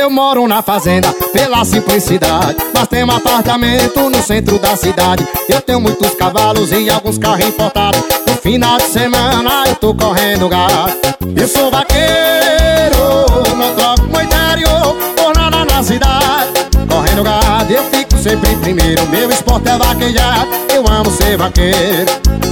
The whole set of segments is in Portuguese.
Eu moro na fazenda, pela simplicidade, mas tem um apartamento no centro da cidade. Eu tenho muitos cavalos e alguns carros importados. No final de semana eu tô correndo gado. Eu sou vaqueiro, não troco no interior por nada na cidade. Correndo gado, eu fico sempre em primeiro. Meu esporte é vaquejar, eu amo ser vaqueiro.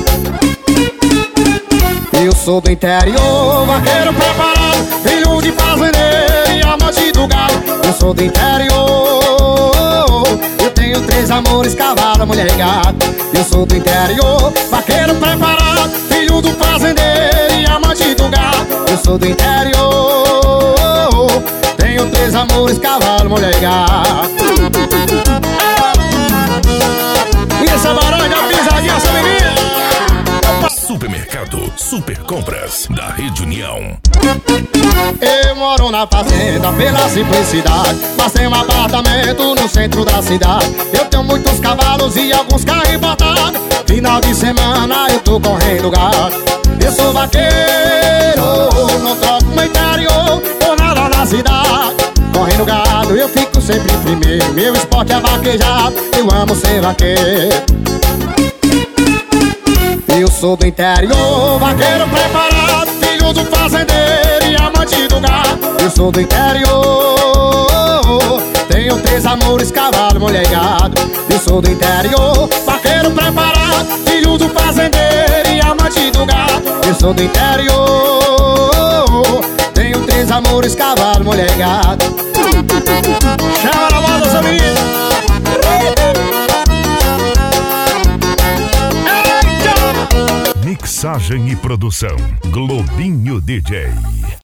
Eu sou do interior, vaqueiro preparado, filho de fazendeiro e amante do gado. Eu sou do interior, eu tenho 3 amores, cavalo, mulher e gato. Eu sou do interior, vaqueiro preparado, filho do fazendeiro e amante do gado. Eu sou do interior, tenho 3 amores, cavalo, mulher e gato. E essa varanda, a pisadinha, essa menina. Supermercado Super Compras da Rede União. Eu moro na fazenda pela simplicidade, mas tem um apartamento no centro da cidade. Eu tenho muitos cavalos e alguns carros importados. Final de semana eu tô correndo gado. Eu sou vaqueiro, não troco no interior por nada na cidade. Correndo gado eu fico sempre em primeiro. Meu esporte é vaquejar, eu amo ser vaqueiro. Eu sou do interior, vaqueiro preparado, filho do fazendeiro e amante do gado. Eu sou do interior, tenho 3 amores, cavalo, mulher e gado. Eu sou do interior, vaqueiro preparado, filho do fazendeiro e amante do gado. Eu sou do interior, tenho 3 amores, cavalo, mulher e gado. Chama na moda, seu menino. Mixagem e produção Globinho DJ.